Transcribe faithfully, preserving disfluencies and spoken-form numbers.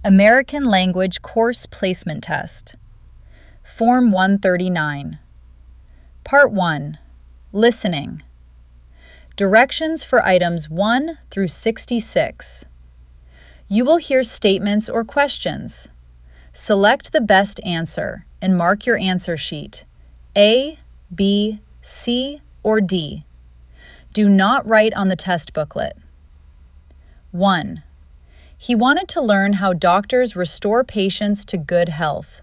American Language Course Placement Test. Form one thirty-nine. Part one. Listening. Directions for items one through sixty-six. You will hear statements or questions. Select the best answer and mark your answer sheet, A, B, C, or D. Do not write on the test booklet. one. He wanted to learn how doctors restore patients to good health.